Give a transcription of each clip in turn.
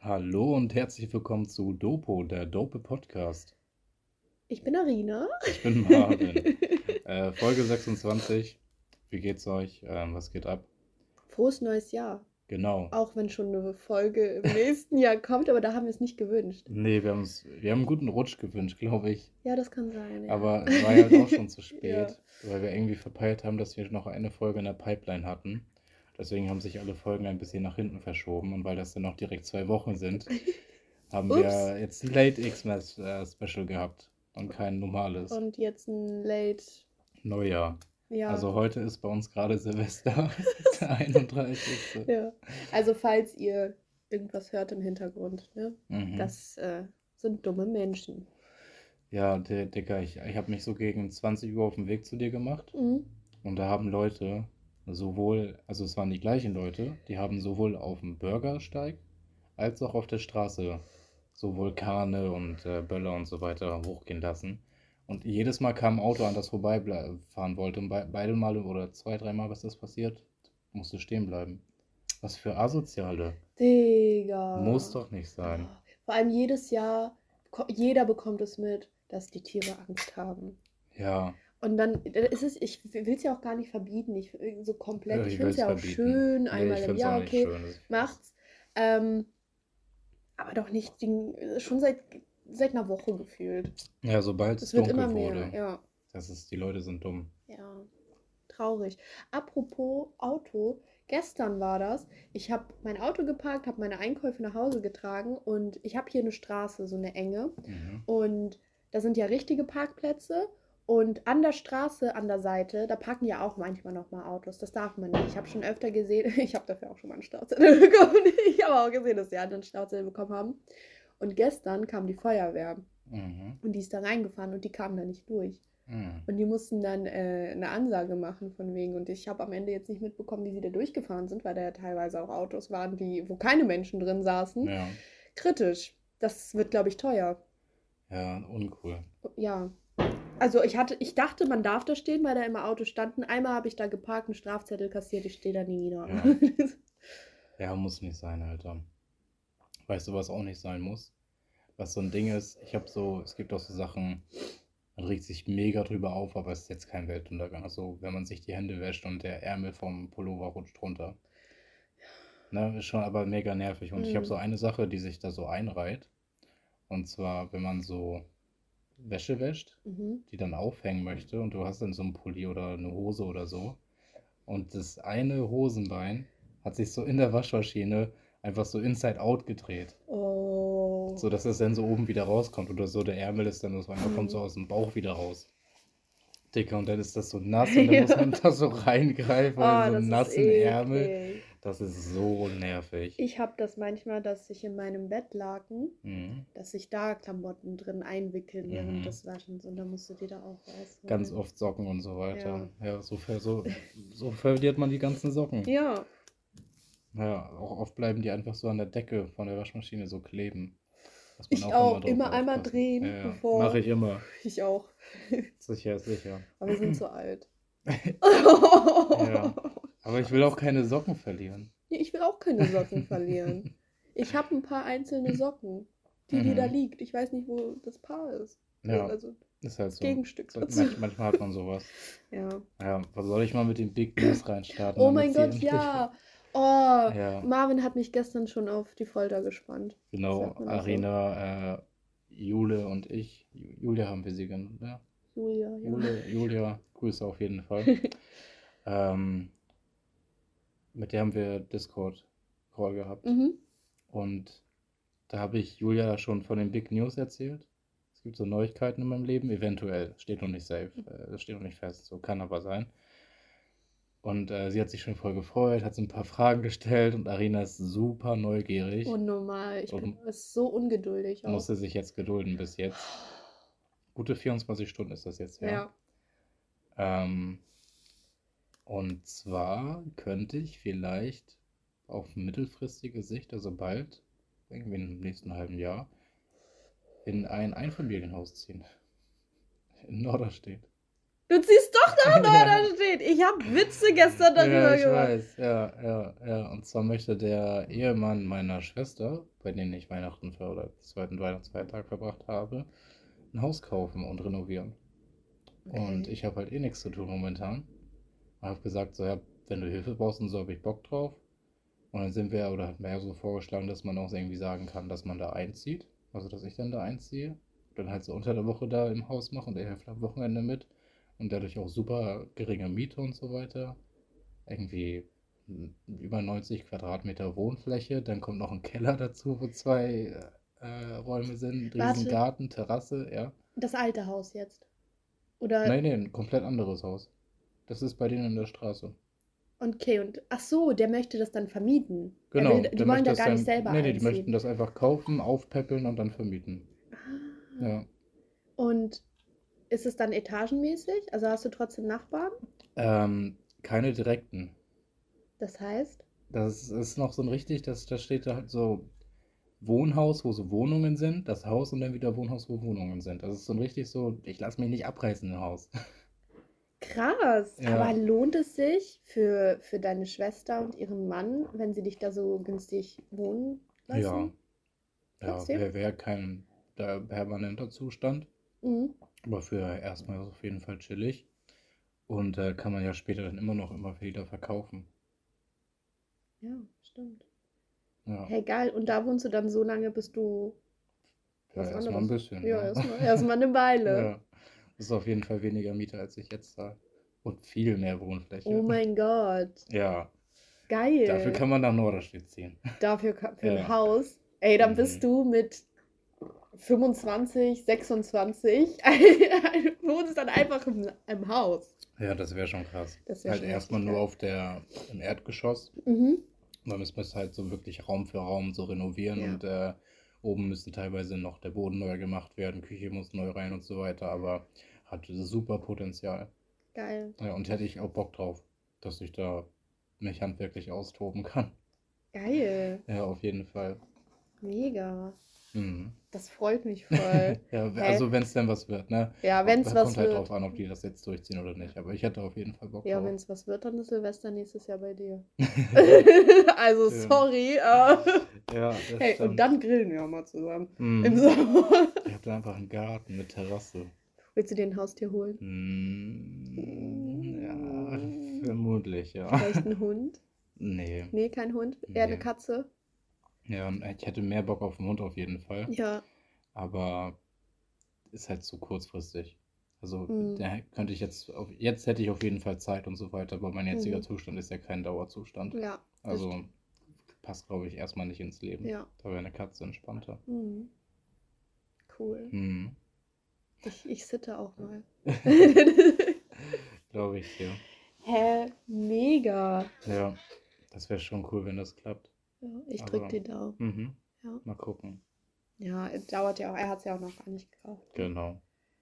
Hallo und herzlich willkommen zu Dopo, der Dope Podcast. Ich bin Arina. Ich bin Marvin. Folge 26. Wie geht's euch? Was geht ab? Frohes neues Jahr. Genau. Auch wenn schon eine Folge im nächsten Jahr kommt, aber da haben wir es nicht gewünscht. Nee, wir haben einen guten Rutsch gewünscht, glaube ich. Ja, das kann sein, ja. Aber es war halt auch schon zu Ja. spät, weil wir irgendwie verpeilt haben, dass wir noch eine Folge in der Pipeline hatten. Deswegen haben sich alle Folgen ein bisschen nach hinten verschoben. Und weil das dann noch direkt 2 Wochen sind, haben Ups. wir jetzt ein Late Xmas Special gehabt und kein normales Und jetzt ein Late. Neujahr. Ja. Also heute ist bei uns gerade Silvester, der 31. Ja. Also falls ihr irgendwas hört im Hintergrund, ne? Mhm. Das sind dumme Menschen. Ja, Digga, ich habe mich so gegen 20 Uhr auf den Weg zu dir gemacht Mhm. und da haben Leute sowohl, also es waren die gleichen Leute, die haben sowohl auf dem Bürgersteig als auch auf der Straße so Vulkane und Böller und so weiter hochgehen lassen. Und jedes Mal kam ein Auto an, das vorbeifahren wollte. Und beide Male oder 2, 3 Mal, was das passiert, musste stehen bleiben. Was für Asoziale. Digga. Muss doch nicht sein. Vor allem jedes Jahr, jeder bekommt es mit, dass die Tiere Angst haben. Ja, Und dann ist es, ich will es ja auch gar nicht verbieten, so komplett. ja, Ich ich finde will es es ja auch verbieten. schön, Nee, einmal ich im finde es auch Jahr, nicht okay, schön. macht's. Aber doch nicht schon seit einer Woche gefühlt. Ja, sobald es Es wird immer dunkel mehr, wurde, ja. die Leute sind dumm. Ja, traurig. Apropos Auto, gestern war das. Ich habe mein Auto geparkt, habe meine Einkäufe nach Hause getragen und ich habe hier eine Straße, so eine enge. Mhm. Und da sind ja richtige Parkplätze. Und an der Straße, an der Seite, da parken ja auch manchmal noch mal Autos. Das darf man nicht. Ich habe schon öfter gesehen, ich habe dafür auch schon mal einen Strafzettel bekommen. Ich habe auch gesehen, dass die anderen Strafzettel bekommen haben. Und gestern kam die Feuerwehr Mhm. und die ist da reingefahren und die kamen da nicht durch. Mhm. Und die mussten dann eine Ansage machen von wegen. Und ich habe am Ende jetzt nicht mitbekommen, wie sie da durchgefahren sind, weil da ja teilweise auch Autos waren, wo keine Menschen drin saßen. Ja, Kritisch. Das wird, glaube ich, teuer. ja, uncool. Ja. Also ich dachte, man darf da stehen, weil da immer Autos standen. Einmal habe ich da geparkt, einen Strafzettel kassiert, ich stehe da nie wieder. Ja. Ja, muss nicht sein, Alter. Weißt du, was auch nicht sein muss? Was so ein Ding ist, es gibt auch so Sachen, man regt sich mega drüber auf, aber es ist jetzt kein Weltuntergang. Also, wenn man sich die Hände wäscht und der Ärmel vom Pullover rutscht runter. Ne, ist schon aber mega nervig. Und ich habe so eine Sache, die sich da so einreiht. Und zwar, wenn man so Wäsche wäscht, die dann aufhängen möchte und du hast dann so einen Pulli oder eine Hose oder so. Und das eine Hosenbein hat sich so in der Waschmaschine einfach so inside out gedreht. Oh. So dass es dann so oben wieder rauskommt oder so. Der Ärmel ist dann so einfach kommt so aus dem Bauch wieder raus. Dicker, und dann ist das so nass und dann muss man da so reingreifen in so das einen ist nassen Ärmel. eklig. Das ist so nervig. Ich habe das manchmal, dass ich in meinem Bettlaken, Mhm. dass sich da Klamotten drin einwickeln während Mhm. des Waschens und dann musst du die da auch rausholen. Ganz oft Socken und so weiter. Ja, so verliert man die ganzen Socken. Ja. Ja, auch oft bleiben die einfach so an der Decke von der Waschmaschine so kleben. Muss man Ich auch auch. drauf Immer einmal aufpassen. drehen, Ja, bevor. mache ich immer. Ich auch. Sicher, sicher. Aber wir sind so alt. Ja. Aber ich will auch keine Socken verlieren. Nee, ich will auch keine Socken verlieren. Ich habe ein paar einzelne Socken. Die da liegt. Ich weiß nicht, wo das Paar ist. Ja, Also ist halt das so. Gegenstück So, dazu. manchmal hat man sowas. Ja. Ja, was soll ich mal mit den Big News reinstarten? Oh damit mein sie Gott, endlich- ja. Oh, Ja, Marvin hat mich gestern schon auf die Folter gespannt. genau. Sagt man das so? Arina, Jule und ich. Julia haben wir sie genannt, ne? Julia, ja. Julia, Grüße auf jeden Fall. Mit der haben wir Discord-Call gehabt. Mhm. Und da habe ich Julia schon von den Big News erzählt. Es gibt so Neuigkeiten in meinem Leben, eventuell. Steht noch nicht safe, das steht noch nicht fest, so kann aber sein. Und sie hat sich schon voll gefreut, hat so ein paar Fragen gestellt und Arina ist super neugierig. Unnormal. Ich Und ist so ungeduldig auch. musste sich jetzt gedulden bis jetzt. Gute 24 Stunden ist das jetzt, ja. Und zwar könnte ich vielleicht auf mittelfristige Sicht, also bald, irgendwie im nächsten halben Jahr, in ein Einfamilienhaus ziehen. In Norderstedt. Du ziehst doch nach Norderstedt. Ich habe Witze gestern Ja, darüber ich gemacht. weiß. Ja. Und zwar möchte der Ehemann meiner Schwester, bei dem ich Weihnachten oder den zweiten Weihnachtsfeiertag verbracht habe, ein Haus kaufen und renovieren. Und Okay. ich habe halt eh nichts zu tun momentan. Und habe gesagt, so, ja, wenn du Hilfe brauchst und so, habe ich Bock drauf. Und dann sind wir, oder hat mir ja so vorgeschlagen, dass man auch irgendwie sagen kann, dass man da einzieht. Also, dass ich dann da einziehe. Dann halt so unter der Woche da im Haus mache und er hilft am Wochenende mit. Und dadurch auch super geringe Miete und so weiter. Irgendwie über 90 Quadratmeter Wohnfläche. Dann kommt noch ein Keller dazu, wo zwei Räume sind. Riesen Warte, Garten, Terrasse, ja. das alte Haus jetzt. Oder, Nee, ein komplett anderes Haus. Das ist bei denen in der Straße. okay, und ach so, der möchte das dann vermieten. Genau, der Die wollen möchte da das gar nicht dann. selber Nee, die möchten einziehen. das einfach kaufen, aufpäppeln und dann vermieten. Ah. Ja. Und ist es dann etagenmäßig? Also hast du trotzdem Nachbarn? Keine direkten. Das heißt? Das ist noch so ein richtig, da steht da halt so Wohnhaus, wo so Wohnungen sind, das Haus und dann wieder Wohnhaus, wo Wohnungen sind. Das ist so ein richtig so, ich lasse mich nicht abreißen im Haus. Krass. Aber Ja, lohnt es sich für deine Schwester und ihren Mann, wenn sie dich da so günstig wohnen ja, lassen? ja, Trotzdem? wäre kein permanenter Zustand, Mhm. aber für erstmal ist es auf jeden Fall chillig und kann man ja später dann immer wieder verkaufen. Ja, stimmt. Ja, Hey, geil. Und da wohnst du dann so lange, bis du ja, was erstmal ein anderes. bisschen, Ja, ja. erstmal eine Weile. Ja, das ist auf jeden Fall weniger Miete, als ich jetzt zahle. Und viel mehr Oh Wohnfläche. mein Gott. Ja, dafür Geil. kann man nach Norderstedt ziehen. Für ein Ja. Haus. Ey, dann bist Mhm. du mit 25, 26, wohnst dann einfach im Haus. Ja, das wäre schon krass. Das wäre Halt schon erstmal richtig nur geil. im Erdgeschoss. Mhm. Dann müssen wir es halt so wirklich Raum für Raum so renovieren Ja, und oben müsste teilweise noch der Boden neu gemacht werden, Küche muss neu rein und so weiter, aber hat super Potenzial. geil. Ja, und hätte ich auch Bock drauf, dass ich da mich handwerklich austoben kann. Geil. Ja, auf jeden Fall. Mega. Mhm. Das freut mich voll. Ja, Hä? also wenn es denn was wird, ne? Ja, wenn es Kommt was halt drauf wird. an, ob die das jetzt durchziehen oder nicht. Aber ich hätte auf jeden Fall Bock Ja, wenn drauf. es was wird, dann ist Silvester nächstes Jahr bei dir. Also, Ja, sorry. ja, das Hey, und stimmt. dann grillen wir auch mal zusammen. Im Mhm. Sommer. Ich habe da einfach einen Garten mit Terrasse. Willst du dir ein Haustier holen? Ja, Mm, vermutlich, ja. Vielleicht ein Hund? Nee, Nee, kein Hund. Eher eine nee. Katze. Ja, und ich hätte mehr Bock auf den Hund auf jeden Fall. Ja. Aber ist halt zu kurzfristig. Also, Mm, da könnte ich jetzt hätte ich auf jeden Fall Zeit und so weiter, aber mein jetziger mhm. Zustand ist ja kein Dauerzustand. Ja, das Also, stimmt. passt, glaube ich, erstmal nicht ins Leben. Ja. Da wäre eine Katze entspannter. Mm, cool. Hm, Ich sitte auch mal. glaube ich, ja. Hä? Mega. Ja, das wäre schon cool, wenn das klappt. Ja, ich drück Aber, die Daumen. Ja. mal gucken. Ja, es dauert ja auch. Er hat es ja auch noch gar nicht gekauft. Genau.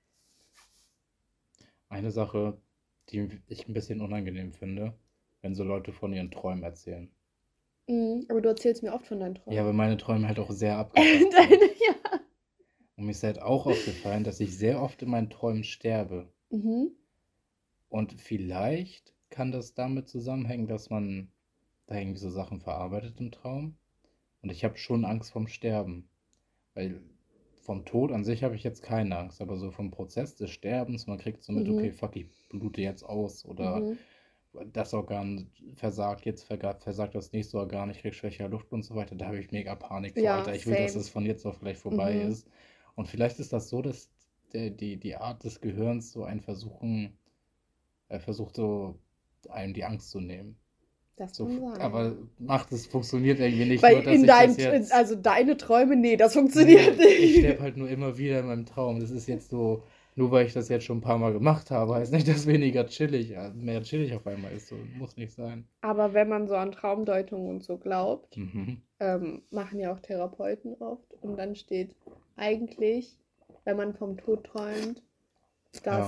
Eine Sache, die ich ein bisschen unangenehm finde, wenn so Leute von ihren Träumen erzählen. Aber du erzählst mir oft von deinen Ja, Träumen. weil meine Träume halt auch sehr abgefuckt sind. Ja. Und mir ist halt auch aufgefallen, dass ich sehr oft in meinen Träumen sterbe. Mhm. Und vielleicht kann das damit zusammenhängen, dass man da irgendwie so Sachen verarbeitet im Traum. Und ich habe schon Angst vorm Sterben. Weil vom Tod an sich habe ich jetzt keine Angst, aber so vom Prozess des Sterbens, man kriegt so mit, okay, Mhm. fuck, ich blute jetzt aus oder Mhm. das Organ versagt, jetzt versagt das nächste Organ, ich krieg schwächere Luft und so weiter. Da habe ich mega Panik vor, Ja, Alter. Ich will, dass same. es von jetzt auf gleich vorbei Mhm. ist. Und vielleicht ist das so, dass die Art des Gehirns so versucht so einem die Angst zu nehmen. Das So, kann sein. aber funktioniert irgendwie nicht, Weil nur dass ich das jetzt. also deine Träume, nee, das funktioniert Nee, ich nicht. sterbe halt nur immer wieder in meinem Traum. Das ist jetzt so, nur weil ich das jetzt schon ein paar Mal gemacht habe, heißt nicht, dass mehr chillig auf einmal ist. So, muss nicht sein. Aber wenn man so an Traumdeutung und so glaubt, Mhm. machen ja auch Therapeuten oft. Und dann steht eigentlich, wenn man vom Tod träumt, Ja,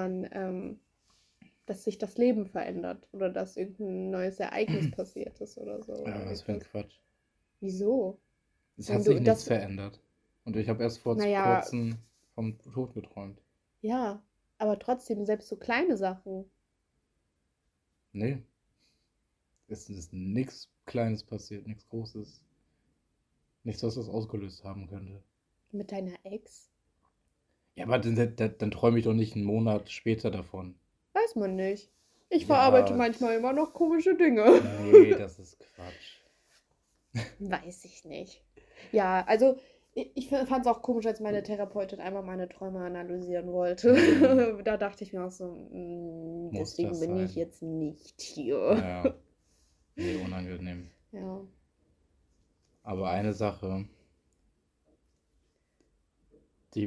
dass sich das Leben verändert oder dass irgendein neues Ereignis passiert ist oder so. ja, Oder was für ein etwas. Quatsch. Wieso? Es Wenn hat du sich nichts das, verändert. Und ich habe erst vor naja, kurzem vom Tod geträumt. ja, Aber trotzdem, selbst so kleine Sachen. Nee, es ist nichts Kleines passiert, nichts Großes. Nichts, was das ausgelöst haben könnte. Mit deiner Ex? Ja, aber dann träume ich doch nicht einen Monat später davon. Weiß man nicht. Ich Ja. verarbeite manchmal immer noch komische Dinge. Nee, das ist Quatsch. Weiß ich nicht. Ja, also ich fand es auch komisch, als meine Therapeutin einmal meine Träume analysieren wollte. Da dachte ich mir auch so, Muss deswegen das bin ich sein? jetzt nicht hier. Ja, nee, unangenehm. Ja. Aber eine Sache, die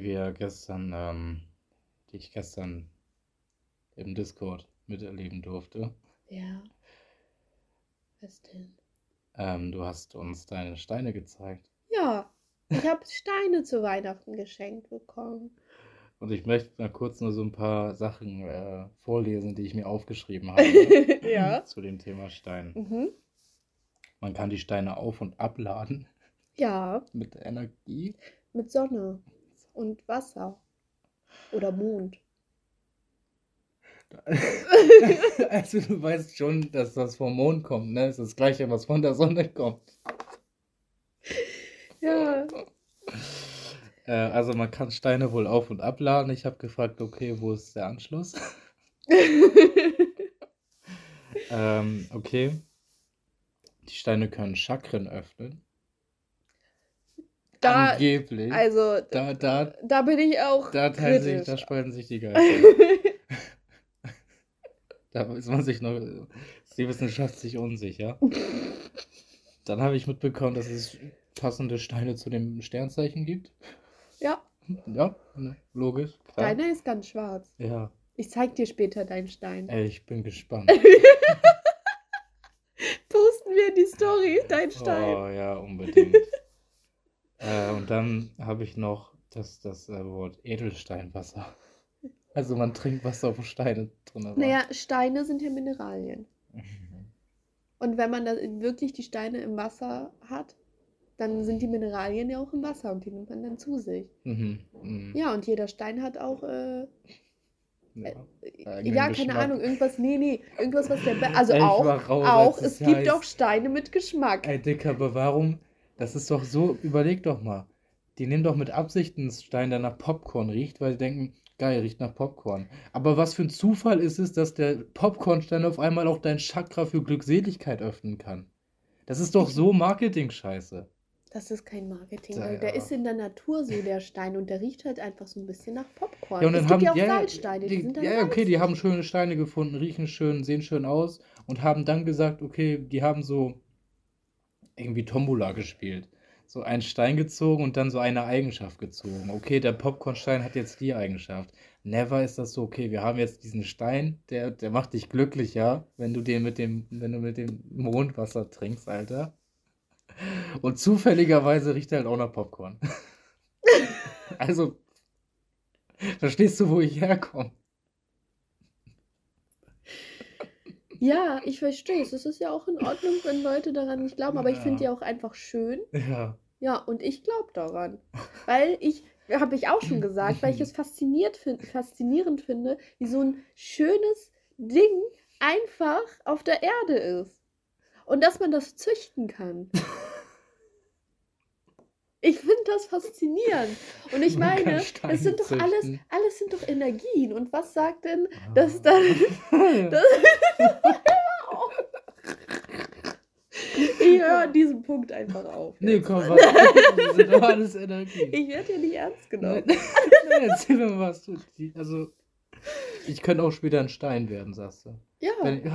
ich gestern im Discord miterleben durfte. Ja. Was denn? Du hast uns deine Steine gezeigt. Ja, ich habe Steine zu Weihnachten geschenkt bekommen. Und ich möchte mal kurz nur so ein paar Sachen vorlesen, die ich mir aufgeschrieben habe Ja. zu dem Thema Stein. Mhm. Man kann die Steine auf- und abladen Ja, mit Energie. mit Sonne und Wasser oder Mond. Also du weißt schon, dass das vom Mond kommt, ne? Es ist das Gleiche, was von der Sonne kommt. Ja. Also man kann Steine wohl auf- und abladen. Ich habe gefragt, okay, wo ist der Anschluss? Okay. Die Steine können Chakren öffnen. Angeblich. Also, da bin ich auch Da kritisch. spalten sich die Geister. Da ist man sich noch, ist die Wissenschaft sich unsicher. Dann habe ich mitbekommen, dass es passende Steine zu dem Sternzeichen gibt. Ja, Ja, ne, logisch. Klar. deiner ist ganz schwarz. Ja, Ich zeig dir später deinen Stein. ey, ich bin gespannt. Posten wir in die Story deinen Stein. Oh ja, unbedingt. Und dann habe ich noch das Wort Edelsteinwasser. Also man trinkt Wasser, wo Steine drin waren. Naja, Steine sind ja Mineralien. Mhm. Und wenn man da wirklich die Steine im Wasser hat, dann sind die Mineralien ja auch im Wasser und die nimmt man dann zu sich. Mhm. Mhm. Ja, und jeder Stein hat auch, Ja, eigenen ja, keine Geschmack. Ahnung, irgendwas, nee, irgendwas, was also Ey, ich auch, war raus, auch, als es es gibt heißt- auch Steine mit Geschmack. Ey, Dicker, aber warum? Das ist doch so, überleg doch mal. Die nehmen doch mit Absicht einen Stein, der nach Popcorn riecht, weil sie denken, geil, riecht nach Popcorn. Aber was für ein Zufall ist es, dass der Popcornstein auf einmal auch dein Chakra für Glückseligkeit öffnen kann? Das ist doch so Marketing-Scheiße. Das ist kein Marketing, Ja, weil der ja. ist in der Natur so, der Stein, und der riecht halt einfach so ein bisschen nach Popcorn. Ja, und dann es gibt haben ja auch ja, Salzsteine, die sind dann ja, okay, die salzig. haben schöne Steine gefunden, riechen schön, sehen schön aus und haben dann gesagt, okay, die haben so irgendwie Tombola gespielt. So einen Stein gezogen und dann so eine Eigenschaft gezogen. Okay, der Popcornstein hat jetzt die Eigenschaft. Never ist das so, okay, wir haben jetzt diesen Stein, der macht dich glücklicher, wenn du mit dem Mondwasser trinkst, Alter. Und zufälligerweise riecht er halt auch nach Popcorn. Also, verstehst du, wo ich herkomme? Ja, ich verstehe es. Es ist ja auch in Ordnung, wenn Leute daran nicht glauben, aber ich finde die Ja. auch einfach schön. Ja. Ja, und ich glaube daran. Weil habe ich auch schon gesagt, weil ich es faszinierend finde, wie so ein schönes Ding einfach auf der Erde ist. Und dass man das züchten kann. Ich finde das faszinierend. Und ich Man kann meine, Steine es sind doch alles züchten. sind doch Energien. Und was sagt denn, dass dann. Das, ich höre an diesem Punkt einfach auf. Nee, jetzt. komm, was? Das sind doch alles Energie. Ich werde ja nicht ernst genommen. Erzähl mir mal was. Also, ich könnte auch später ein Stein werden, sagst du. Ja.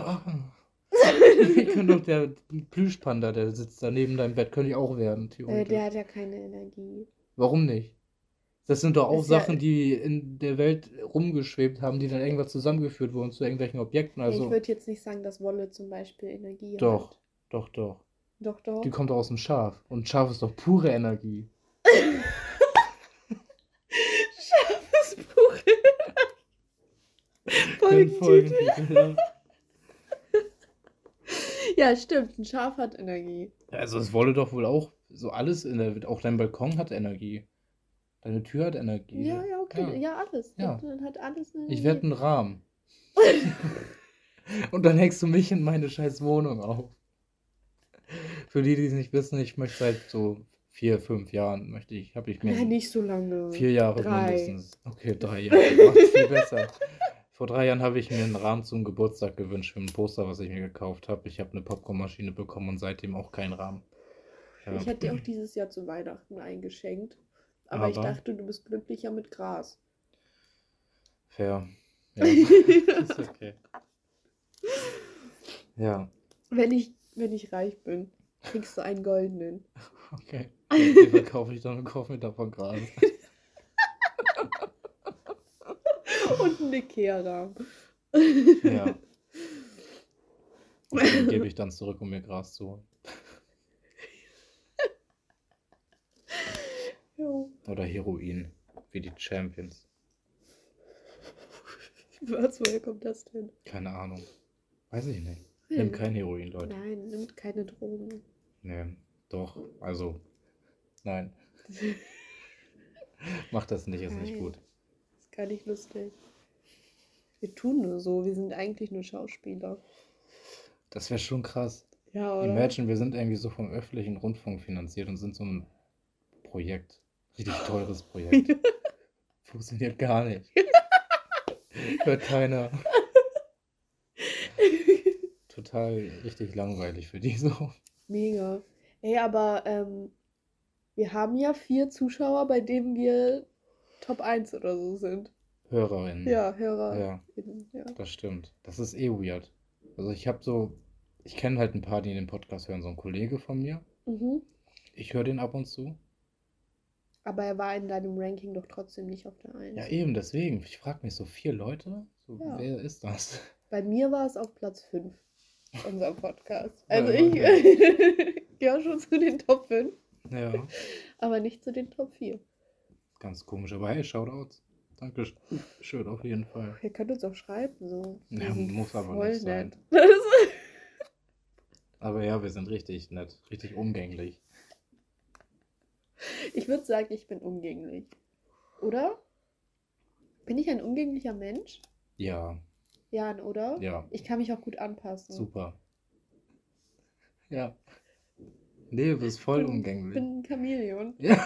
Ich könnte doch der Plüschpanda, der sitzt da neben deinem Bett, könnte ich auch werden, theoretisch. Der hat ja keine Energie. Warum nicht? Das sind doch auch Ist ja- Sachen, die in der Welt rumgeschwebt haben, die dann irgendwas zusammengeführt wurden zu irgendwelchen Objekten. Ich Also, würde jetzt nicht sagen, dass Wolle zum Beispiel Energie doch, hat. doch, doch. Doch, doch. Die kommt aus dem Schaf. Und Schaf ist doch pure Energie. Scharfes Buch. Folgentitel. Ja. Ja, stimmt. Ein Schaf hat Energie. Also es wolle doch wohl auch so alles in der Welt, auch dein Balkon hat Energie. Deine Tür hat Energie. Ja, ja, okay. Ja. Ja, alles. Ja. Dann hat alles eine Ich werde ein Rahmen. Und dann hängst du mich in meine scheiß Wohnung auf. Für die es nicht wissen, ich möchte seit so 4, 5 Jahren, habe ich mir Nein, nicht so lange. 4 Jahre 3. mindestens. Okay, 3 Jahre. Macht viel besser. Vor 3 Jahren habe ich mir einen Rahmen zum Geburtstag gewünscht für ein Poster, was ich mir gekauft habe. Ich habe eine Popcornmaschine bekommen und seitdem auch keinen Rahmen. Ja. Ich hätte dir auch dieses Jahr zu Weihnachten eingeschenkt. Aber ich dachte, du bist glücklicher mit Gras. Fair. Ja, ist okay. Ja, Wenn ich reich bin, kriegst du einen goldenen. okay. Den verkaufe ich dann und kaufe mir davon Gras. Und einen Ikea-Rahmen. Ja. Und den gebe ich dann zurück, um mir Gras zu holen. Jo. Oder Heroin, wie die Champions. Woher kommt das denn? Keine Ahnung. Weiß ich nicht. Nimm kein Heroin, Leute. Nein, nimmt keine Drogen. Nee, doch. Also, nein. Mach das nicht, ist nicht Nein. gut. Ist gar nicht lustig. Wir tun nur so, wir sind eigentlich nur Schauspieler. Das wäre schon krass. Ja, oder? Imagine, wir sind irgendwie so vom öffentlichen Rundfunk finanziert und sind so ein Projekt. Richtig teures Projekt. Funktioniert gar nicht. Hört keiner. Total richtig langweilig für die so. Mega. Ey, aber wir haben ja 4 Zuschauer, bei denen wir Top 1 oder so sind. HörerInnen. Ja, Hörer. Ja, Ja. das stimmt. Das ist eh weird. Also ich kenne halt ein paar, die den Podcast hören. So ein Kollege von mir. Mhm. Ich höre den ab und zu. Aber er war in deinem Ranking doch trotzdem nicht auf der 1. Ja, eben, deswegen. Ich frage mich so, 4 Leute? So, Ja. wer ist das? Bei mir war es auf Platz 5, unser Podcast. Ja, Also immerhin. ich gehöre schon zu den Top 5, Ja, aber nicht zu den Top 4. ganz komisch. Aber hey, Shoutouts. Dankeschön, auf jeden Fall. Ihr könnt uns auch schreiben, so. Wir Ja, sind muss aber voll nicht sein. nett. Aber ja, wir sind richtig nett. Richtig umgänglich. Ich würde sagen, ich bin umgänglich. Oder? Bin ich ein umgänglicher Mensch? Ja, Jan, oder? ja. Ich kann mich auch gut anpassen. Super. Ja. Nee, du bist voll Ich umgänglich. bin ein Chamäleon. Ja.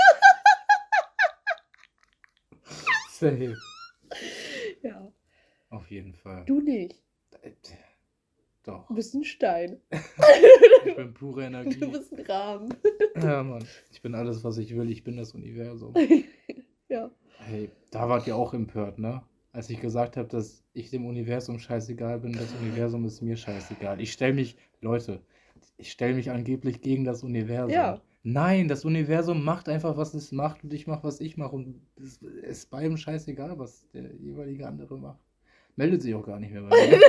Safe. Ja. Auf jeden Fall. Du nicht. Doch. Du bist ein Stein. Ich bin pure Energie. Du bist ein Rahmen. Ja, Mann. Ich bin alles, was ich will. Ich bin das Universum. Ja. Hey, da wart ihr auch empört, ne? Als ich gesagt habe, dass ich dem Universum scheißegal bin, das Universum ist mir scheißegal. Leute, ich stelle mich angeblich gegen das Universum. Ja. Nein, das Universum macht einfach, was es macht und ich mache, was ich mache und es ist beidem scheißegal, was der jeweilige andere macht. Meldet sich auch gar nicht mehr bei mir.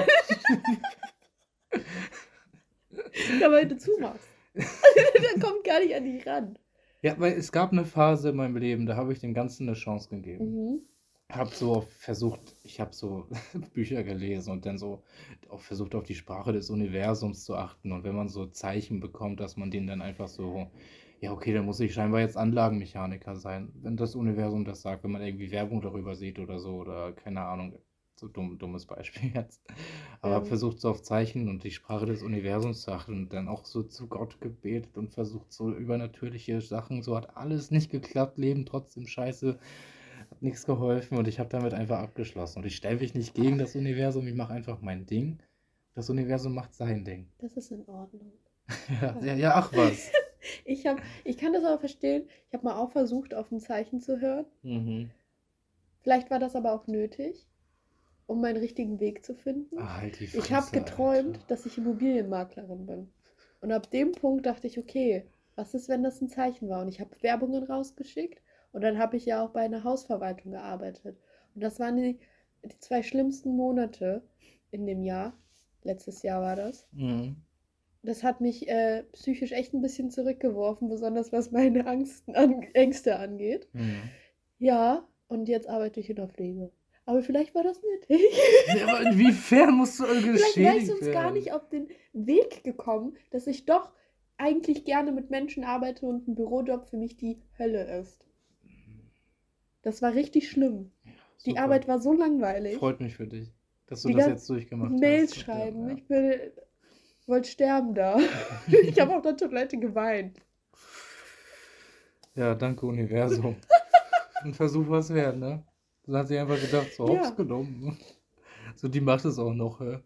Ja, weil du zumachst. Dann kommt gar nicht an dich ran. Ja, weil es gab eine Phase in meinem Leben, da habe ich dem Ganzen eine Chance gegeben. Mhm. Habe so versucht, ich habe so Bücher gelesen und dann so auch versucht, auf die Sprache des Universums zu achten. Und wenn man so Zeichen bekommt, dass man denen dann einfach so, ja, okay, dann muss ich scheinbar jetzt Anlagenmechaniker sein, wenn das Universum das sagt, wenn man irgendwie Werbung darüber sieht oder so, oder keine Ahnung, so dummes Beispiel jetzt. Aber habe versucht, so auf Zeichen und die Sprache des Universums zu achten und dann auch so zu Gott gebetet und versucht, so übernatürliche Sachen, so hat alles nicht geklappt, Leben trotzdem scheiße. Hat nichts geholfen und ich habe damit einfach abgeschlossen. Und ich stelle mich nicht gegen das Universum, ich mache einfach mein Ding. Das Universum macht sein Ding. Das ist in Ordnung. Ja, ach was. Ich kann das aber verstehen. Ich habe mal auch versucht, auf ein Zeichen zu hören. Mhm. Vielleicht war das aber auch nötig, um meinen richtigen Weg zu finden. Halt die Ich habe Fresse, geträumt, Alter. dass ich Immobilienmaklerin bin. Und ab dem Punkt dachte ich, okay, was ist, wenn das ein Zeichen war? Und ich habe Werbungen rausgeschickt und dann habe ich ja auch bei einer Hausverwaltung gearbeitet. Und das waren die 2 schlimmsten Monate in dem Jahr. Letztes Jahr war das. Mhm. Das hat mich psychisch echt ein bisschen zurückgeworfen, besonders was meine Ängste angeht. Mhm. Ja, und jetzt arbeite ich in der Pflege. Aber vielleicht war das nötig. Ja, aber inwiefern musst du Vielleicht wäre ich geschädigt sonst werden? gar nicht auf den Weg gekommen, dass ich doch eigentlich gerne mit Menschen arbeite und ein Bürojob für mich die Hölle ist. Das war richtig schlimm. Die Super. Arbeit war so langweilig. Freut mich für dich, dass du Die das gan- jetzt durchgemacht hast. Mails Und, schreiben. ja. Ich wollte sterben da. Ich habe auf der Toilette geweint. Ja, danke Universum. Ein Versuch was wert, ne? Dann hat sie einfach gedacht, so Ja. hops genommen. So, die macht es auch noch, hä?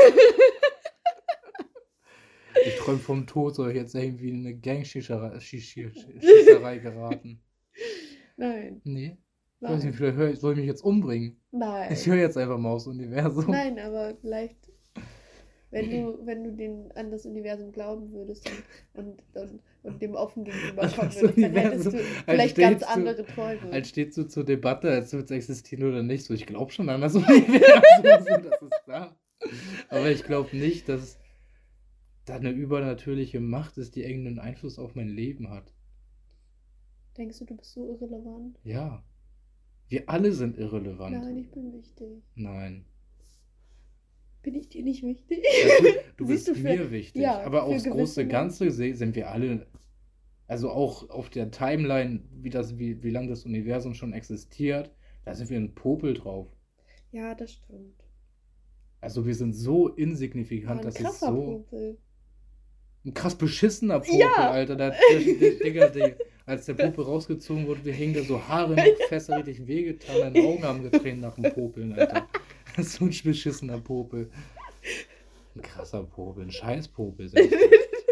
Ich träume vom Tod, soll ich jetzt irgendwie in eine Gang-Schießerei geraten? Nein. Nee. Ich weiß nicht, Nein. vielleicht soll ich mich jetzt umbringen. Nein. Ich höre jetzt einfach mal aufs Universum. Nein, aber vielleicht, wenn du an das Universum glauben würdest und dem offen gegenüberkommen Das würdest, dann hättest du Universum, vielleicht als ganz stehst du- andere Träume. Als steht so zur Debatte, als wird es existieren oder nicht. So, ich glaube schon an das Universum, so, das ist da. Aber ich glaube nicht, dass da eine übernatürliche Macht ist, die irgendeinen Einfluss auf mein Leben hat. Denkst du bist so irrelevant? Ja. Wir alle sind irrelevant. Nein, ich bin wichtig. Nein. Bin ich dir nicht wichtig? Ja, du Siehst bist du, für- mir wichtig. ja, aber für aufs gewisse große Menschen- Ganze sind wir alle, also auch auf der Timeline, wie lange das Universum schon existiert, da sind wir ein Popel drauf. Ja, das stimmt. Also wir sind so Aber insignifikant, ein das ist krasser so Popel. ein krass beschissener Popel, Ja. Alter. Digga, als der Popel rausgezogen wurde, wir hängen da so Haare noch fest, richtig wehgetan, deine Augen haben getränt nach dem Popeln, Alter. Das ist so ein beschissener Popel. Ein krasser Popel, ein scheiß Popel. sag ich dir.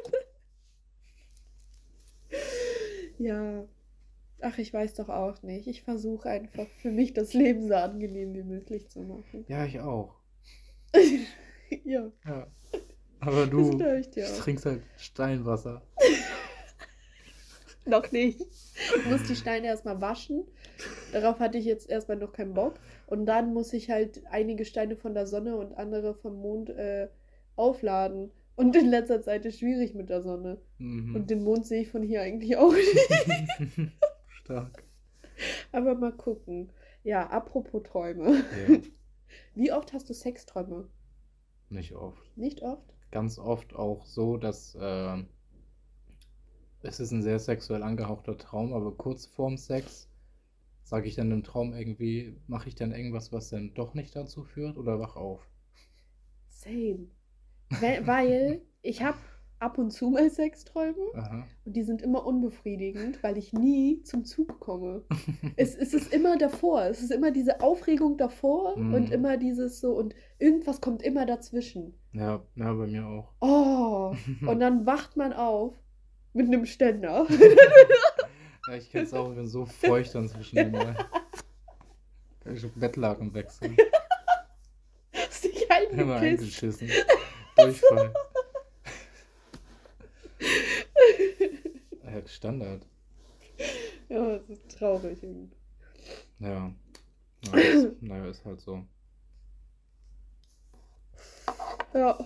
Ja. Ach, ich weiß doch auch nicht. Ich versuche einfach für mich das Leben so angenehm wie möglich zu machen. Ja, ich auch. Ja, Ja. Aber das du glaube ich dir auch. trinkst halt Steinwasser. Noch nicht. Ich muss die Steine erstmal waschen. Darauf hatte ich jetzt erstmal noch keinen Bock. Und dann muss ich halt einige Steine von der Sonne und andere vom Mond aufladen. Und in letzter Zeit ist schwierig mit der Sonne. Mhm. Und den Mond sehe ich von hier eigentlich auch nicht. Stark. Aber mal gucken. Ja, apropos Träume. Ja, Wie oft hast du Sexträume? nicht oft. Nicht oft? Ganz oft auch so, dass es ist ein sehr sexuell angehauchter Traum, aber kurz vorm Sex sage ich dann im Traum irgendwie, mache ich dann irgendwas, was dann doch nicht dazu führt oder wach auf. Same. Weil ich habe ab und zu mal Sexträume Aha. und die sind immer unbefriedigend, weil ich nie zum Zug komme. Es ist immer davor. Es ist immer diese Aufregung davor Mhm. und immer dieses so und irgendwas kommt immer dazwischen. Ja, bei mir auch. Oh, und dann wacht man auf mit einem Ständer. Ja, ich kenn's auch, ich bin so feucht dann zwischendurch mal. Kann ich auf Bettlaken wechseln. Hast dich Immer eingepisst. eingeschissen. Durchfall. Ja, Standard. Ja, das ist traurig. Ja. Naja, ist halt so. Ja.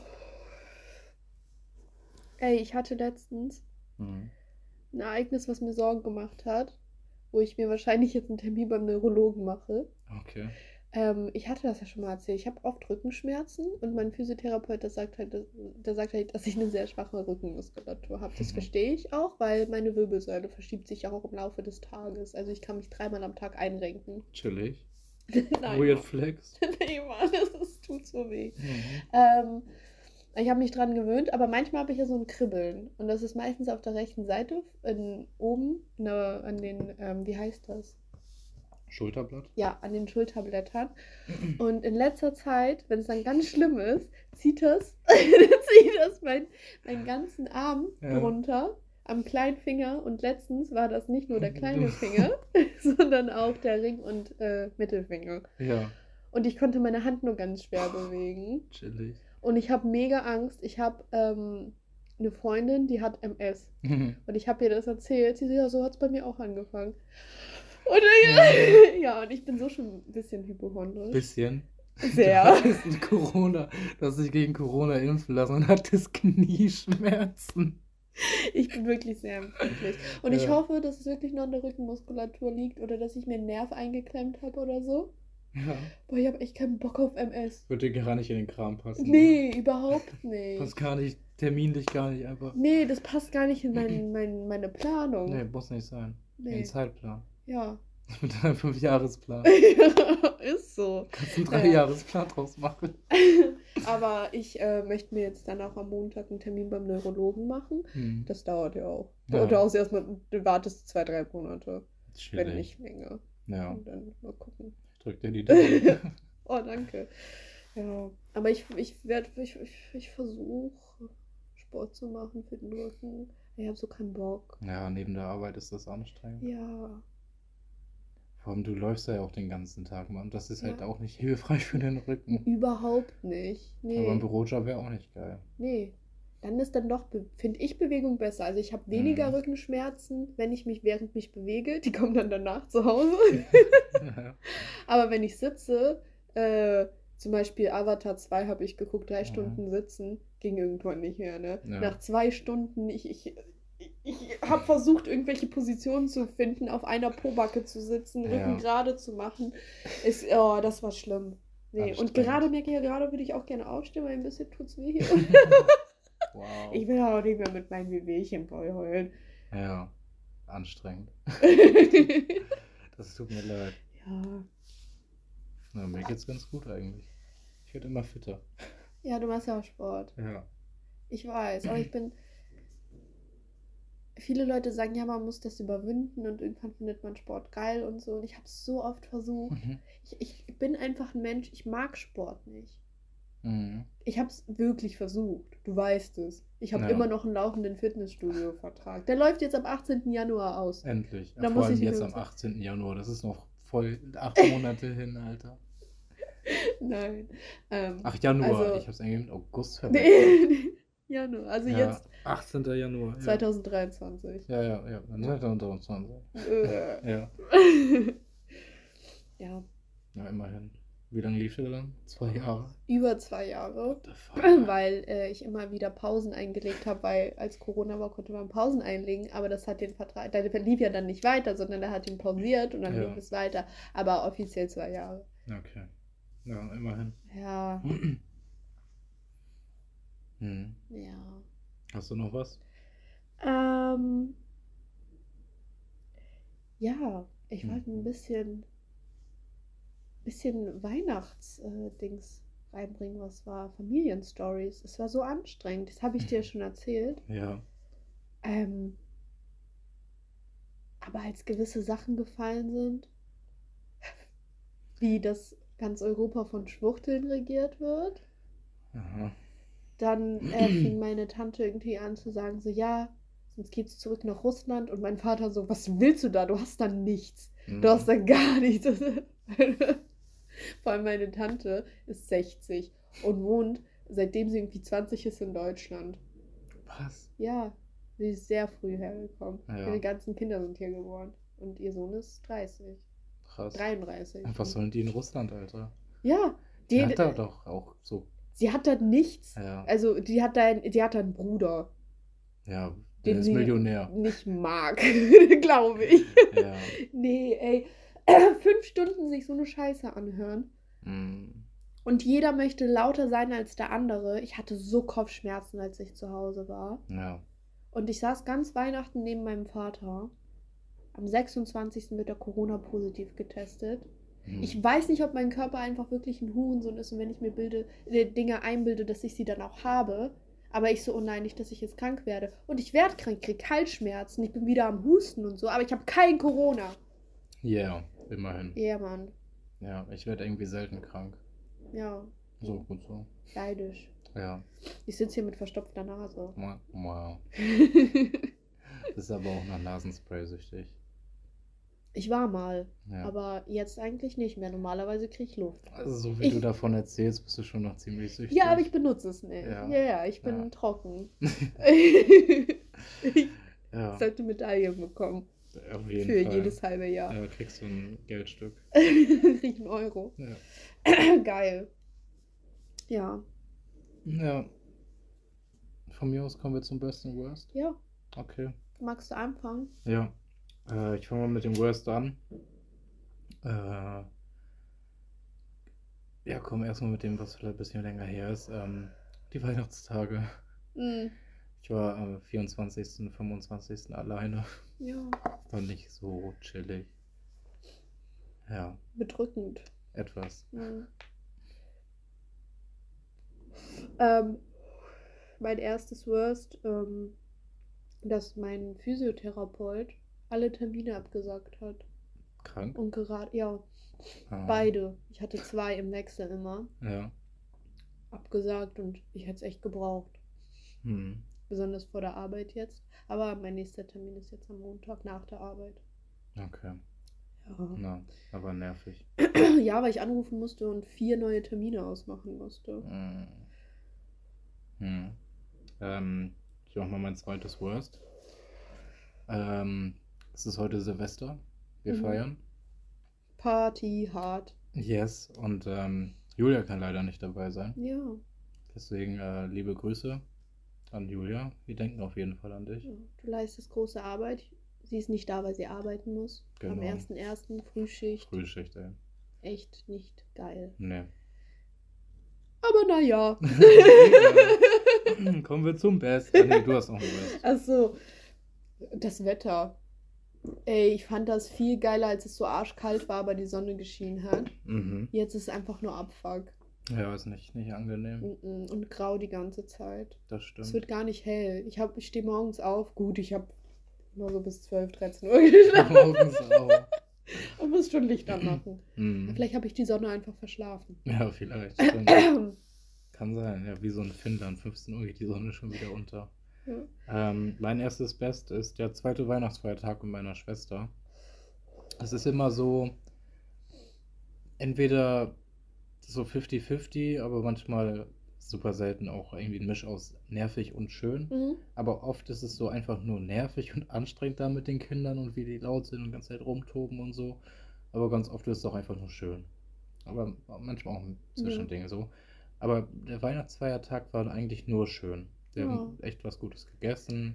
Ey, ich hatte letztens Mhm. ein Ereignis, was mir Sorgen gemacht hat, wo ich mir wahrscheinlich jetzt einen Termin beim Neurologen mache. Okay. Ich hatte das ja schon mal erzählt. Ich habe oft Rückenschmerzen und mein Physiotherapeut, der sagt halt, dass ich eine sehr schwache Rückenmuskulatur habe. Das Mhm. verstehe ich auch, weil meine Wirbelsäule verschiebt sich ja auch im Laufe des Tages. Also ich kann mich 3-mal am Tag einrenken. Chillig. Nein, Weird Flex. nee, Mann, das tut so weh. Mhm. Ich habe mich dran gewöhnt, aber manchmal habe ich ja so ein Kribbeln. Und das ist meistens auf der rechten Seite, oben, an den, wie heißt das? Schulterblatt. Ja, an den Schulterblättern. Und in letzter Zeit, wenn es dann ganz schlimm ist, zieht das meinen ganzen Arm Ja. runter, am kleinen Finger. Und letztens war das nicht nur der kleine Finger, sondern auch der Ring- und Mittelfinger. Ja, Und ich konnte meine Hand nur ganz schwer bewegen. chillig. Und ich habe mega Angst. Ich habe eine Freundin, die hat MS. Und ich habe ihr das erzählt. Sie so, ja, so hat es bei mir auch angefangen. Und ja, und ich bin so schon ein bisschen hypochondrisch. Bisschen. Sehr. Du hast dich gegen Corona impfen lassen und hattest Knieschmerzen. Ich bin wirklich sehr empfindlich. Und ich Ja. hoffe, dass es wirklich nur an der Rückenmuskulatur liegt oder dass ich mir einen Nerv eingeklemmt habe oder so. Ja. Boah, ich habe echt keinen Bock auf MS. Würde dir gar nicht in den Kram passen. Nee, überhaupt nicht. Das gar nicht, terminlich gar nicht einfach. Nee, das passt gar nicht in meine Planung. Nee, muss nicht sein. Nee. Den Zeitplan. Ja. Mit deinem 5-Jahresplan. Ist so. Kannst einen Ja. 3-Jahresplan draus machen. Aber ich möchte mir jetzt dann auch am Montag einen Termin beim Neurologen machen. Hm. Das dauert ja auch. Ja. Du dauerst erstmal, du wartest 2, 3 Monate, wenn Chillig. nicht länger. Ja, Und dann mal gucken. ich drück dir die Daumen. Oh, danke. Ja, aber ich versuche Sport zu machen für den Rücken. Ich habe so keinen Bock. Ja, neben der Arbeit ist das anstrengend. Ja, Vor allem, du läufst ja auch den ganzen Tag, Mann. Das ist halt Ja. auch nicht hilfreich für den Rücken. überhaupt nicht. Aber ein Nee, Bürojob wäre auch nicht geil. nee. Dann ist dann doch, finde ich, Bewegung besser. Also ich habe weniger Mhm. Rückenschmerzen, wenn ich mich während mich bewege. Die kommen dann danach zu Hause. Ja. Aber wenn ich sitze, zum Beispiel Avatar 2 habe ich geguckt, 3 Mhm. Stunden sitzen, ging irgendwann nicht mehr, ne? Ja. Nach 2 Stunden, ich habe versucht, irgendwelche Positionen zu finden, auf einer Pobacke zu sitzen, Rücken Ja. gerade zu machen. Das war schlimm. Nee, und Anstrengend. gerade merke ich ja, gerade würde ich auch gerne aufstehen, weil ein bisschen tut's weh hier. Wow. Ich will auch nicht mehr mit meinen Wehwehchen voll heulen. Ja, anstrengend. Das tut mir leid. Ja. Na, mir geht's ganz gut eigentlich. Ich werde immer fitter. Ja, du machst ja auch Sport. Ja. Ich weiß, aber ich bin. Viele Leute sagen, ja, man muss das überwinden und irgendwann findet man Sport geil und so. Und ich habe es so oft versucht. Mhm. Ich bin einfach ein Mensch, ich mag Sport nicht. Mhm. Ich habe es wirklich versucht. Du weißt es. Ich habe Ja. immer noch einen laufenden Fitnessstudio-Vertrag. Der läuft jetzt am 18. Januar aus. Endlich. Da Vor muss allem ich nicht jetzt mehr am sagen. 18. Januar. Das ist noch voll 8 Monate hin, Alter. Nein. Ach, Januar. Also- Ich hab's irgendwie mit August verwechselt. Nee, Januar. Also Ja, jetzt 18. Januar. Ja. 2023. Ja. Dann 2023. Äh. Ja. Ja, Ja, immerhin. Wie lange lief der dann? 2 Jahre? über 2 Jahre. What the fuck? Weil ich immer wieder Pausen eingelegt habe, weil als Corona war, konnte man Pausen einlegen, aber das hat den Vertrag, der lief ja dann nicht weiter, sondern der hat ihn pausiert und dann Ja. lief es weiter. Aber offiziell 2 Jahre. Okay. Ja, immerhin. Ja, Hm. ja. Hast du noch was? Ja, ich wollte ein bisschen Weihnachts-Dings reinbringen, was war Familienstories. Es war so anstrengend, das habe ich dir schon erzählt. Ja. Aber als gewisse Sachen gefallen sind, wie dass ganz Europa von Schwuchteln regiert wird, Aha. dann fing meine Tante irgendwie an zu sagen, so ja, sonst geht's zurück nach Russland und mein Vater so, was willst du da? Du hast da nichts. Du hast da gar nichts. Vor allem meine Tante ist 60 und wohnt, seitdem sie irgendwie 20 ist, in Deutschland. Was? Ja, sie ist sehr früh hergekommen. Ja. Ihre ganzen Kinder sind hier geboren. Und ihr Sohn ist 30. Krass. 33. Und was sollen die in Russland, Alter? Ja, Die hat da doch auch so. sie hat da nichts. Ja. Also, die hat da einen Bruder, Ja, der den ist sie Millionär. nicht mag, glaube ich. Ja. Nee, ey. 5 Stunden sich so eine Scheiße anhören. Mm. Und jeder möchte lauter sein als der andere. Ich hatte so Kopfschmerzen, als ich zu Hause war. Ja. Und ich saß ganz Weihnachten neben meinem Vater. Am 26. wird er Corona-positiv getestet. Mm. Ich weiß nicht, ob mein Körper einfach wirklich ein Hurensohn ist und wenn ich mir Dinge einbilde, dass ich sie dann auch habe. Aber ich so, oh nein, nicht, dass ich jetzt krank werde. Und ich werde krank, kriege Halsschmerzen, ich bin wieder am Husten und so, aber ich habe kein Corona. Yeah, immerhin. Ja, Mann. Ja, ich werde irgendwie selten krank. Ja, So gut so. leidisch. Ja. Ich sitze hier mit verstopfter Nase. Wow. Das ist aber auch nach Nasenspray süchtig. Ich war mal, Ja. aber jetzt eigentlich nicht mehr. Normalerweise kriege ich Luft. Also so wie du davon erzählst, bist du schon noch ziemlich süchtig. Ja, aber ich benutze es nicht. Ja. Ja, ich bin Ja. trocken. Ich Ja, sollte Medaillen bekommen. auf jeden Für Fall. jedes halbe Jahr. Ja, kriegst du ein Geldstück. Krieg ich einen Euro. Ja. Geil. Ja. Ja. Von mir aus kommen wir zum Best and Worst. Ja. Okay. Magst du anfangen? Ja. Ich fange mal mit dem Worst an. Ja, komm erstmal mit dem, was vielleicht ein bisschen länger her ist. Die Weihnachtstage. Mhm. Ich war am 24., 25. alleine. Ja. War nicht so chillig. Ja, bedrückend. etwas. Ja. Mein erstes Worst, dass mein Physiotherapeut alle Termine abgesagt hat. Krank? Und gerade, ja, Ah, beide. Ich hatte 2 im Wechsel immer ja. abgesagt und ich hätte es echt gebraucht. Hm. Besonders vor der Arbeit jetzt. Aber mein nächster Termin ist jetzt am Montag nach der Arbeit. Okay. Ja. Na, aber nervig. Ja, weil ich anrufen musste und 4 neue Termine ausmachen musste. Hm. Hm. Ich mach mal mein zweites Worst. Es ist heute Silvester. Wir Mhm. feiern. Party hart. Yes. Und Julia kann leider nicht dabei sein. Ja. Deswegen liebe Grüße an Julia. Wir denken auf jeden Fall an dich. Ja. Du leistest große Arbeit. Sie ist nicht da, weil sie arbeiten muss. Am Genau. 1.1. Frühschicht. Frühschicht, ey. Echt nicht geil. Nee. Aber naja. Kommen wir zum Best. Ah, nee, du hast noch ein Best. Achso, das Wetter. Ey, ich fand das viel geiler, als es so arschkalt war, aber die Sonne geschienen hat. Mhm. Jetzt ist es einfach nur Abfuck. Ja, ist nicht angenehm. Und grau die ganze Zeit. Das Es stimmt. wird gar nicht hell. Ich stehe morgens auf. Gut, ich habe nur so bis 12, 13 Uhr geschlafen. Morgens auch. Und muss schon Licht anmachen. Mhm. Vielleicht habe ich die Sonne einfach verschlafen. Ja, vielleicht. Stimmt. Kann sein. Ja, wie so in Finnland. 15 Uhr geht die Sonne schon wieder unter. Ja. Mein erstes Best ist der zweite Weihnachtsfeiertag mit meiner Schwester. Es ist immer so, entweder so 50-50, aber manchmal super selten auch irgendwie ein Misch aus nervig und schön. Mhm. Aber oft ist es so einfach nur nervig und anstrengend da mit den Kindern und wie die laut sind und die ganze Zeit rumtoben und so. Aber ganz oft ist es auch einfach nur schön. Aber manchmal auch ein Zwischending so. Aber der Weihnachtsfeiertag war eigentlich nur schön. Wir haben echt was Gutes gegessen.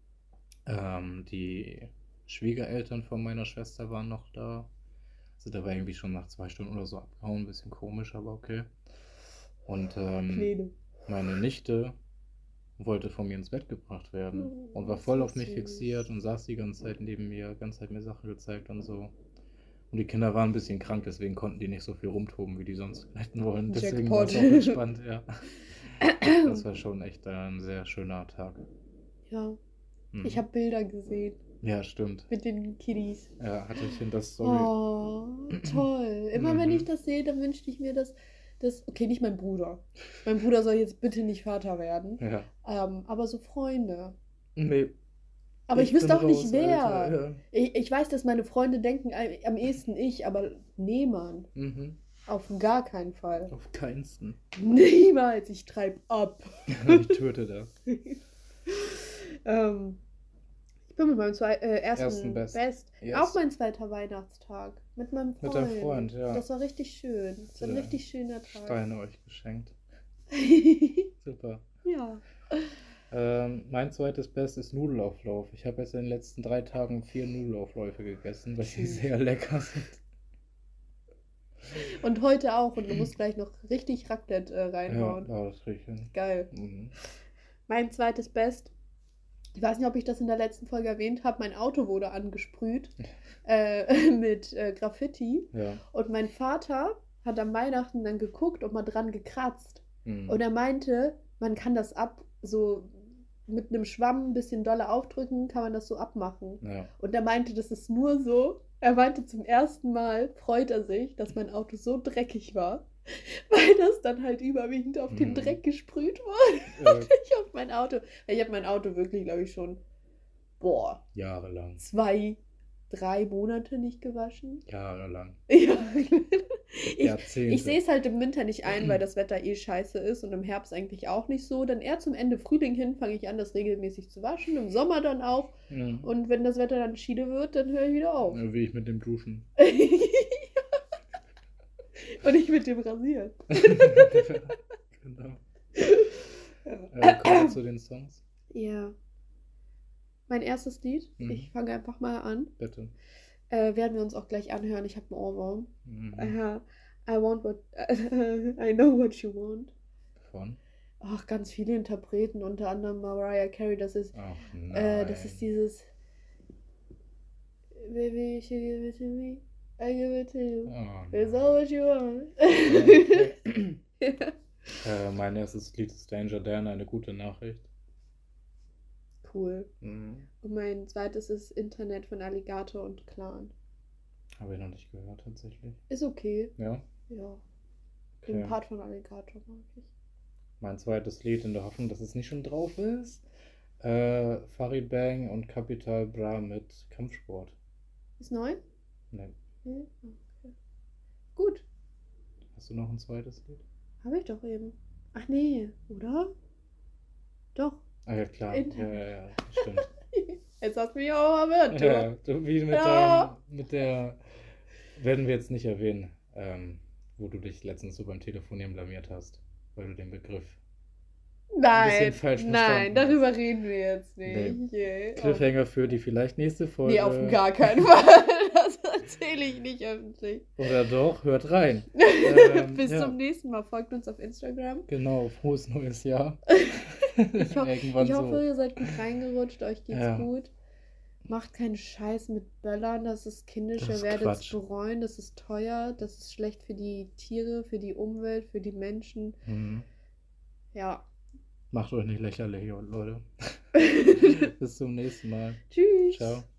Die Schwiegereltern von meiner Schwester waren noch da. Sind aber irgendwie schon nach 2 Stunden oder so abgehauen. Ein bisschen komisch, aber okay. Und meine Nichte wollte von mir ins Bett gebracht werden. Und war voll so auf mich süß. fixiert und saß die ganze Zeit neben mir, ganze Zeit mir Sachen gezeigt und so. Und die Kinder waren ein bisschen krank, deswegen konnten die nicht so viel rumtoben, wie die sonst hätten wollen. Deswegen war es auch Jackpot. entspannt, ja. Das war schon echt ein sehr schöner Tag. Ja, Mhm. ich habe Bilder gesehen Ja, stimmt. mit den Kiddies. Ja, hatte ich in der Story. Oh, toll. Immer wenn ich das sehe, dann wünschte ich mir, dass okay, nicht mein Bruder. Mein Bruder soll jetzt bitte nicht Vater werden. Ja. Aber so Freunde. Nee. Aber ich wüsste auch nicht raus, wer. Alter, ja. Ich weiß, dass meine Freunde denken am ehesten ich, aber nee, Mann. Mhm. Auf gar keinen Fall. Auf keinsten. Niemals, ich treib ab. Ich töte das. Ich bin mit meinem ersten Ersten Best. Yes. Auch mein zweiter Weihnachtstag. Mit meinem Freund. Mit deinem Freund, ja. Das war richtig schön. Das war ein Ja. richtig schöner Tag. Steine euch geschenkt. Super. Ja. Mein zweites Best ist Nudelauflauf. Ich habe jetzt in den letzten 3 Tagen 4 Nudelaufläufe gegessen, weil sie sehr lecker sind. Und heute auch. Und du musst gleich noch richtig Raclette reinhauen. Ja, das krieg ich hin. Geil. Mhm. Mein zweites Best. Ich weiß nicht, ob ich das in der letzten Folge erwähnt habe. Mein Auto wurde angesprüht mit Graffiti. Ja. Und mein Vater hat am Weihnachten dann geguckt und mal dran gekratzt. Mhm. Und er meinte, man kann das so mit einem Schwamm ein bisschen doller aufdrücken, kann man das so abmachen. Ja. Und er meinte, das ist nur so. Er meinte, zum ersten Mal freut er sich, dass mein Auto so dreckig war, weil das dann halt überwiegend auf den Dreck gesprüht wurde. Und ich auf mein Auto. Ich habe mein Auto wirklich, glaube ich, schon, Jahrelang. 2, 3 Monate nicht gewaschen. Jahrelang. Ja. Jahrzehnte. Ich sehe es halt im Winter nicht ein, weil das Wetter eh scheiße ist und im Herbst eigentlich auch nicht so. Dann eher zum Ende Frühling hin fange ich an, das regelmäßig zu waschen, im Sommer dann auch. Mhm. Und wenn das Wetter dann schiede wird, dann höre ich wieder auf. Ja, wie ich mit dem Duschen. Und ich mit dem Rasieren. Genau. Ja. Kommen wir zu den Songs. Ja. Mein erstes Lied, Mhm. ich fange einfach mal an. Bitte. Werden wir uns auch gleich anhören. Ich habe einen Ohrwurm. Mhm. I want what I know what you want. Von? Ach, ganz viele Interpreten, unter anderem Mariah Carey. Das ist Ach nein. das ist dieses Baby, she give it to me. I give it to you. Oh, It's nein. all what you want. Okay. Mein erstes Lied ist Danger Dan, eine gute Nachricht. Cool. Mhm. Und mein zweites ist Internet von Alligator und Clan. Habe ich noch nicht gehört, tatsächlich. Ist okay. Ja, Ja. Den okay. Part von Alligator mag ich. Mein zweites Lied in der Hoffnung, dass es nicht schon drauf ist. Farid Bang und Capital Bra mit Kampfsport. Ist neu? Nee. Nee? Okay. Gut. Hast du noch ein zweites Lied? Habe ich doch eben. Ach nee, oder? Doch. Ah ja, klar. Internet. Ja, stimmt. Jetzt hast du mich auch verwirrt, du. Ja, du, wie mit, Ja. mit der, werden wir jetzt nicht erwähnen, wo du dich letztens so beim Telefonieren blamiert hast, weil du den Begriff ein bisschen Nein, falsch nein, verstanden darüber hast. reden wir jetzt nicht. Nee. Yeah. Cliffhanger für die vielleicht nächste Folge. Nee, auf gar keinen Fall. Das erzähle ich nicht öffentlich. Oder doch, hört rein. Bis ja. zum nächsten Mal. Folgt uns auf Instagram. Genau, frohes neues Jahr. Ich Irgendwann hoffe, so. ihr seid gut reingerutscht, euch geht's Ja. gut. Macht keinen Scheiß mit Böllern, das ist kindisch, Das ihr ist werdet es Quatsch. bereuen, das ist teuer, das ist schlecht für die Tiere, für die Umwelt, für die Menschen. Mhm. Ja. Macht euch nicht lächerlich, Leute. Bis zum nächsten Mal. Tschüss. Ciao.